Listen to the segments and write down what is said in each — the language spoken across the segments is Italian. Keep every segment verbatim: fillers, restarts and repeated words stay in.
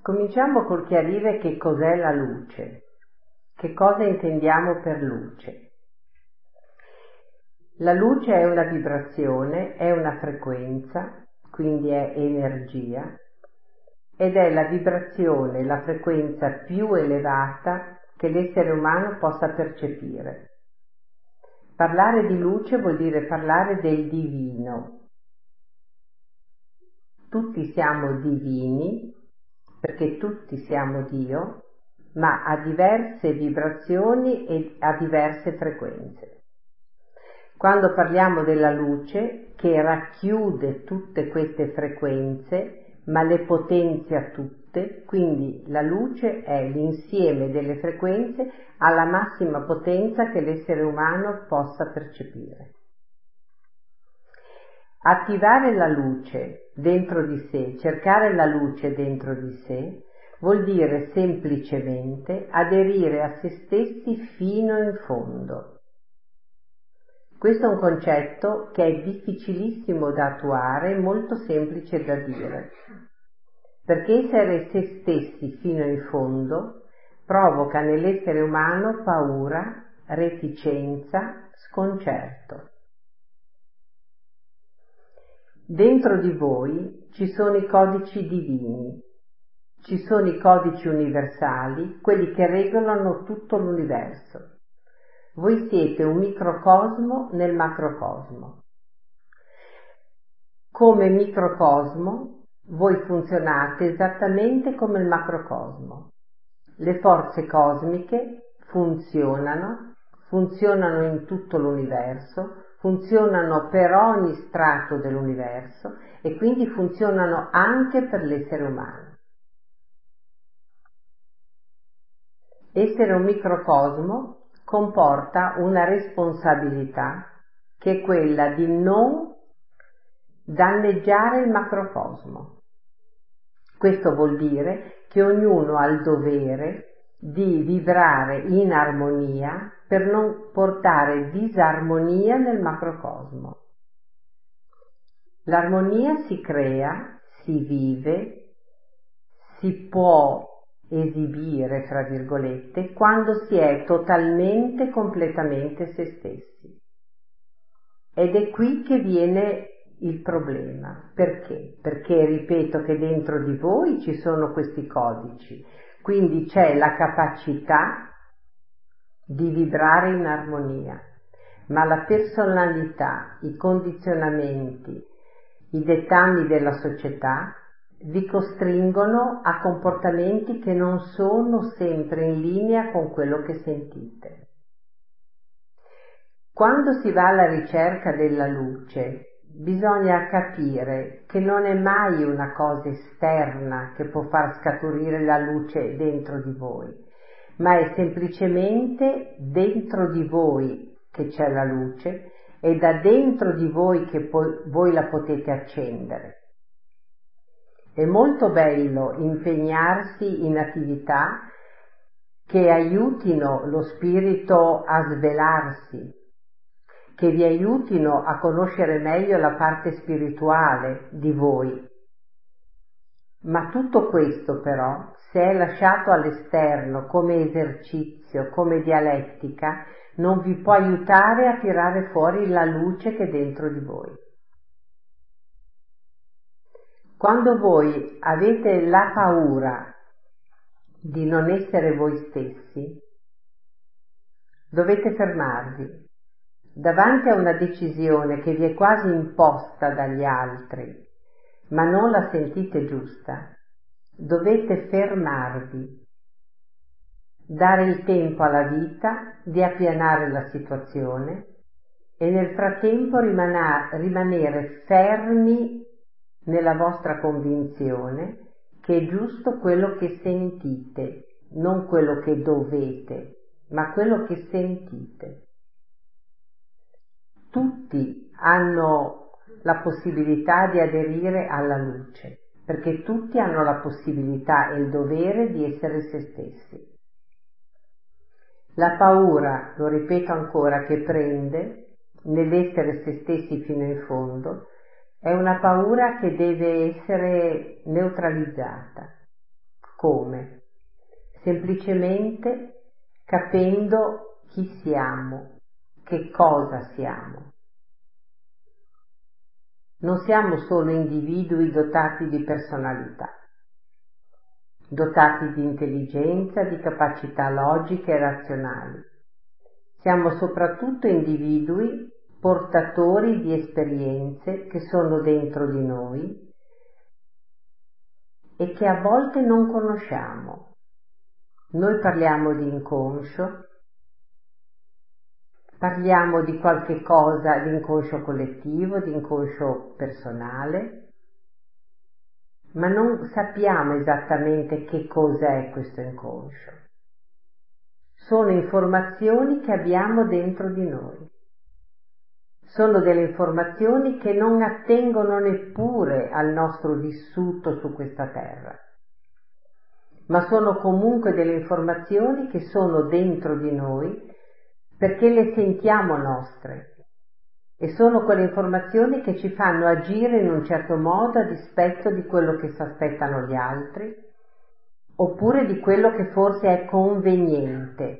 Cominciamo col chiarire che cos'è la luce, che cosa intendiamo per luce. La luce è una vibrazione, è una frequenza, quindi è energia, ed è la vibrazione, la frequenza più elevata che l'essere umano possa percepire. Parlare di luce vuol dire parlare del divino. Tutti siamo divini, perché tutti siamo Dio, ma a diverse vibrazioni e a diverse frequenze. Quando parliamo della luce, che racchiude tutte queste frequenze, ma le potenzia tutte, quindi la luce è l'insieme delle frequenze alla massima potenza che l'essere umano possa percepire. Attivare la luce dentro di sé, cercare la luce dentro di sé, vuol dire semplicemente aderire a se stessi fino in fondo. Questo è un concetto che è difficilissimo da attuare e molto semplice da dire, perché essere se stessi fino in fondo provoca nell'essere umano paura, reticenza, sconcerto. Dentro di voi ci sono i codici divini, ci sono i codici universali, quelli che regolano tutto l'universo. Voi siete un microcosmo nel macrocosmo. Come microcosmo, voi funzionate esattamente come il macrocosmo. Le forze cosmiche funzionano, funzionano in tutto l'universo, funzionano per ogni strato dell'universo e quindi funzionano anche per l'essere umano. Essere un microcosmo comporta una responsabilità che è quella di non danneggiare il macrocosmo. Questo vuol dire che ognuno ha il dovere di vibrare in armonia per non portare disarmonia nel macrocosmo. L'armonia si crea, si vive, si può esibire, fra virgolette, quando si è totalmente, completamente se stessi. Ed è qui che viene il problema. Perché? Perché ripeto che dentro di voi ci sono questi codici, quindi c'è la capacità di vibrare in armonia, ma la personalità, i condizionamenti, i dettami della società vi costringono a comportamenti che non sono sempre in linea con quello che sentite. Quando si va alla ricerca della luce, bisogna capire che non è mai una cosa esterna che può far scaturire la luce dentro di voi, ma è semplicemente dentro di voi che c'è la luce e da dentro di voi che poi voi la potete accendere. È molto bello impegnarsi in attività che aiutino lo spirito a svelarsi, che vi aiutino a conoscere meglio la parte spirituale di voi. Ma tutto questo però, se è lasciato all'esterno come esercizio, come dialettica, non vi può aiutare a tirare fuori la luce che è dentro di voi. Quando voi avete la paura di non essere voi stessi, dovete fermarvi. Davanti a una decisione che vi è quasi imposta dagli altri, ma non la sentite giusta, dovete fermarvi, dare il tempo alla vita di appianare la situazione e nel frattempo rimana- rimanere fermi nella vostra convinzione che è giusto quello che sentite, non quello che dovete, ma quello che sentite. Tutti hanno la possibilità di aderire alla luce, perché tutti hanno la possibilità e il dovere di essere se stessi. La paura, lo ripeto ancora, che prende nell'essere se stessi fino in fondo, è una paura che deve essere neutralizzata. Come? Semplicemente capendo chi siamo, che cosa siamo. Non siamo solo individui dotati di personalità, dotati di intelligenza, di capacità logiche e razionali. Siamo soprattutto individui portatori di esperienze che sono dentro di noi e che a volte non conosciamo. Noi parliamo di inconscio, parliamo di qualche cosa di inconscio collettivo, di inconscio personale, ma non sappiamo esattamente che cos'è questo inconscio. Sono informazioni che abbiamo dentro di noi. Sono delle informazioni che non attengono neppure al nostro vissuto su questa terra, ma sono comunque delle informazioni che sono dentro di noi perché le sentiamo nostre e sono quelle informazioni che ci fanno agire in un certo modo a dispetto di quello che si aspettano gli altri oppure di quello che forse è conveniente.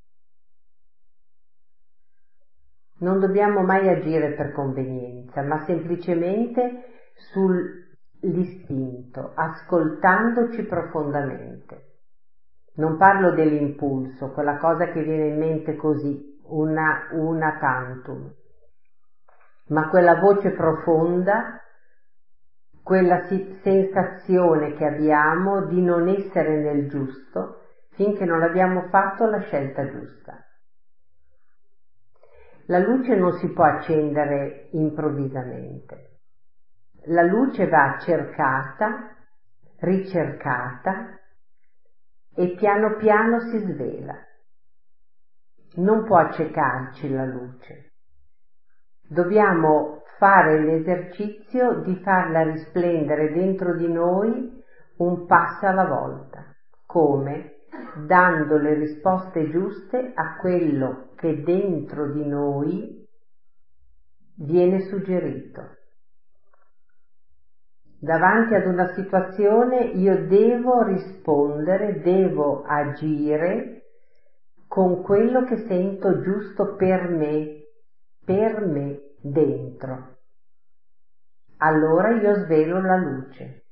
Non dobbiamo mai agire per convenienza, ma semplicemente sull'istinto, ascoltandoci profondamente. Non parlo dell'impulso, quella cosa che viene in mente così, una, una tantum, ma quella voce profonda, quella sensazione che abbiamo di non essere nel giusto finché non abbiamo fatto la scelta giusta. La luce non si può accendere improvvisamente. La luce va cercata, ricercata e piano piano si svela. Non può accecarci la luce. Dobbiamo fare l'esercizio di farla risplendere dentro di noi un passo alla volta. Come? Dando le risposte giuste a quello che dentro di noi viene suggerito. Davanti ad una situazione io devo rispondere, devo agire con quello che sento giusto per me, per me dentro. Allora io svelo la luce.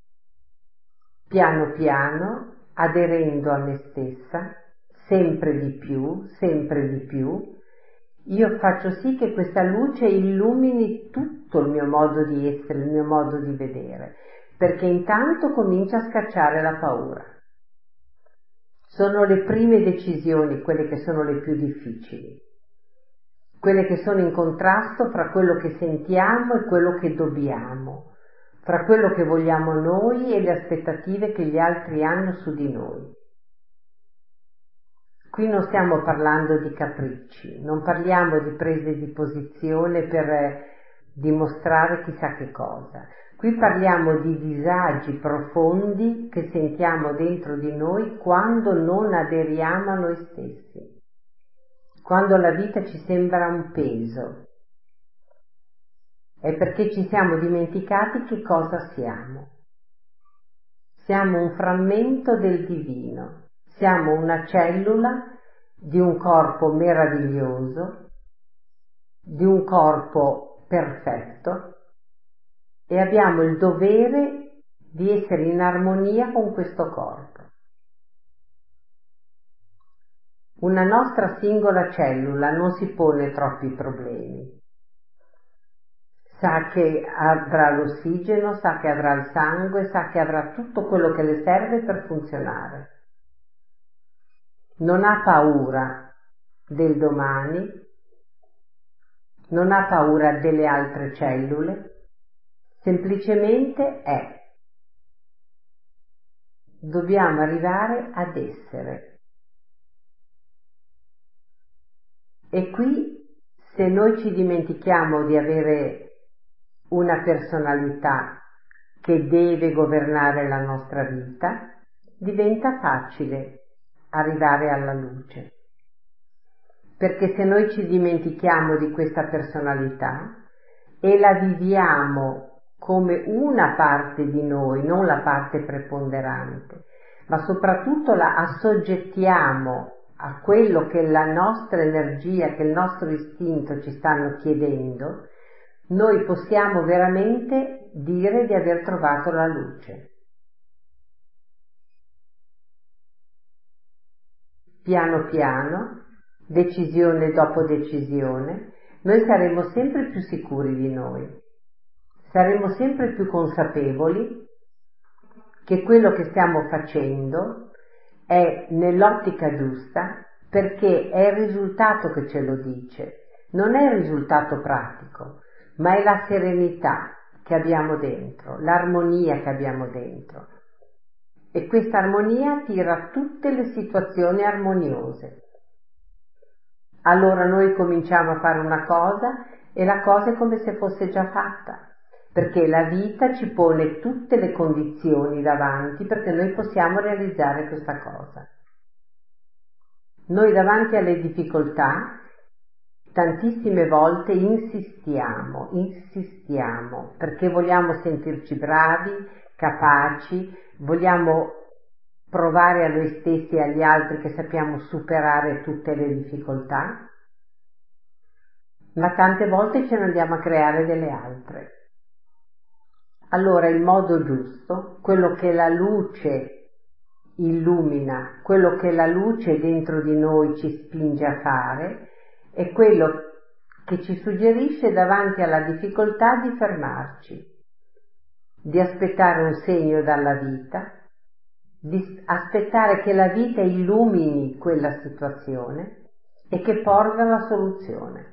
Piano piano, aderendo a me stessa, sempre di più, sempre di più, io faccio sì che questa luce illumini tutto il mio modo di essere, il mio modo di vedere, perché intanto comincia a scacciare la paura. Sono le prime decisioni quelle che sono le più difficili, quelle che sono in contrasto fra quello che sentiamo e quello che dobbiamo, fra quello che vogliamo noi e le aspettative che gli altri hanno su di noi. Qui non stiamo parlando di capricci, non parliamo di prese di posizione per dimostrare chissà che cosa. Qui parliamo di disagi profondi che sentiamo dentro di noi quando non aderiamo a noi stessi, quando la vita ci sembra un peso. È perché ci siamo dimenticati che cosa siamo. Siamo un frammento del divino. Siamo una cellula di un corpo meraviglioso, di un corpo perfetto e abbiamo il dovere di essere in armonia con questo corpo. Una nostra singola cellula non si pone troppi problemi. Sa che avrà l'ossigeno, sa che avrà il sangue, sa che avrà tutto quello che le serve per funzionare. Non ha paura del domani, non ha paura delle altre cellule, semplicemente è. Dobbiamo arrivare ad essere. E qui, se noi ci dimentichiamo di avere una personalità che deve governare la nostra vita, diventa facile arrivare alla luce. Perché se noi ci dimentichiamo di questa personalità e la viviamo come una parte di noi, non la parte preponderante, ma soprattutto la assoggettiamo a quello che la nostra energia, che il nostro istinto ci stanno chiedendo, noi possiamo veramente dire di aver trovato la luce. Piano piano, decisione dopo decisione, noi saremo sempre più sicuri di noi, saremo sempre più consapevoli che quello che stiamo facendo è nell'ottica giusta, perché è il risultato che ce lo dice, non è il risultato pratico, ma è la serenità che abbiamo dentro, l'armonia che abbiamo dentro. E questa armonia tira tutte le situazioni armoniose. Allora noi cominciamo a fare una cosa e la cosa è come se fosse già fatta, perché la vita ci pone tutte le condizioni davanti perché noi possiamo realizzare questa cosa. Noi davanti alle difficoltà tantissime volte insistiamo, insistiamo, perché vogliamo sentirci bravi, capaci, vogliamo provare a noi stessi e agli altri che sappiamo superare tutte le difficoltà, ma tante volte ce ne andiamo a creare delle altre. Allora il modo giusto, quello che la luce illumina, quello che la luce dentro di noi ci spinge a fare, è quello che ci suggerisce davanti alla difficoltà di fermarci, di aspettare un segno dalla vita, di aspettare che la vita illumini quella situazione e che porta alla soluzione.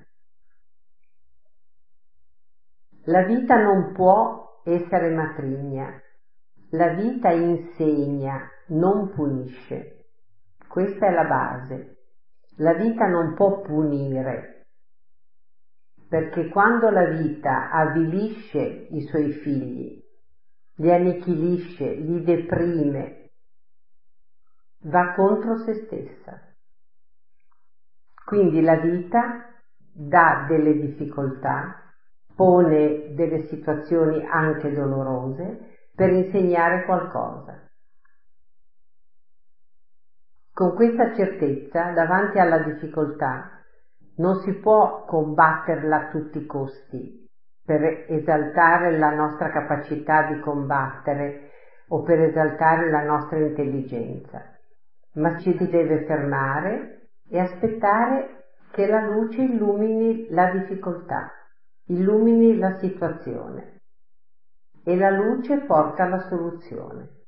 La vita non può essere matrigna, la vita insegna, non punisce. Questa è la base. La vita non può punire, perché quando la vita avvilisce i suoi figli, li annichilisce, li deprime, va contro se stessa. Quindi la vita dà delle difficoltà, pone delle situazioni anche dolorose per insegnare qualcosa. Con questa certezza, davanti alla difficoltà, non si può combatterla a tutti i costi per esaltare la nostra capacità di combattere o per esaltare la nostra intelligenza, ma ci si deve fermare e aspettare che la luce illumini la difficoltà, illumini la situazione, e la luce porta alla soluzione.